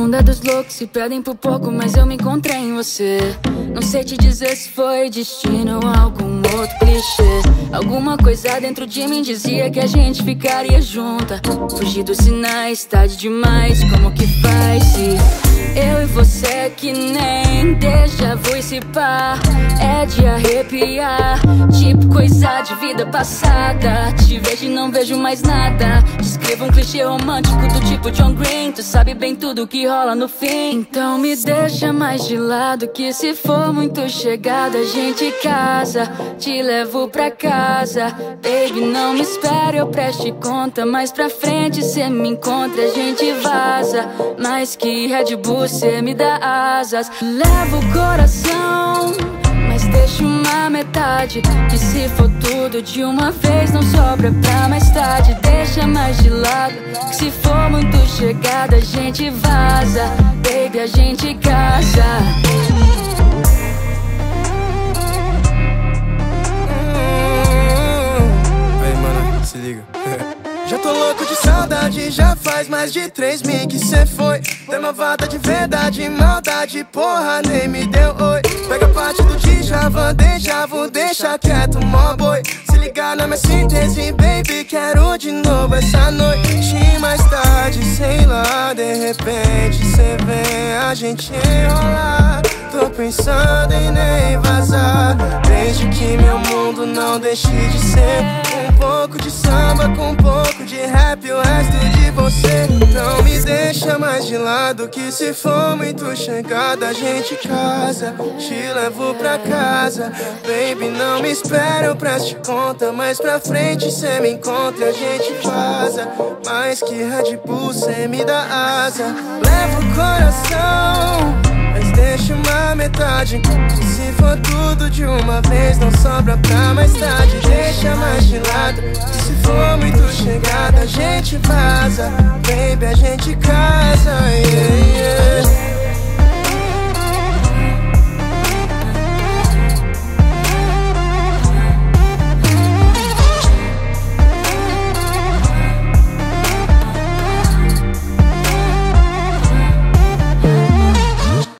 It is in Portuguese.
Banda dos loucos se perdem por pouco, mas eu me encontrei em você. Não sei te dizer se foi destino ou algum outro clichê. Alguma coisa dentro de mim dizia que a gente ficaria junta. Fugir dos sinais, tarde demais, como que faz se eu e você que nem déjà vu e se pá, é de arrepiar, tipo coisa de vida passada. Te vejo e não vejo mais nada. Descreva um clichê romântico do tipo John Green. Tu sabe bem tudo que rola no fim. Então me deixa mais de lado, que se for muito chegada a gente casa. Te levo pra casa, baby, não me espere, eu preste conta. Mais pra frente cê me encontra, a gente vaza. Mais que Red Bull cê me dá asas. Levo o coração, mas deixa uma metade, que se for tudo de uma vez não sobra pra mais tarde. Deixa mais de lado, que se for muito chegada a gente vaza. Baby, a gente casa. Aí, mano, se liga. Já tô louco de saudade, já faz mais de 3 meses que cê foi. Demovada de verdade, maldade, porra, nem me deu oi. Pega a parte do Djavan, déjà vu, deixa quieto, mó boi. Se ligar na minha síntese, baby, quero de novo essa noite. Mais tarde, sei lá, de repente cê vem a gente enrolar. Tô pensando em nem vazar, desde que meu mundo não deixe de ser um pouco de samba com um pouco de rap, o resto de você. Não me deixa mais de lado, que se for muito chegada a gente casa. Te levo pra casa, baby, não me espera, eu preste conta. Mais pra frente cê me encontra, a gente vaza. Mais que Red Bull cê me dá asa. Levo o coração, mas deixa uma metade, que se for tudo de uma vez não sobra pra mais tarde. Deixa mais de lado, que se for muito chegada a gente vaza. Baby, a gente casa, yeah.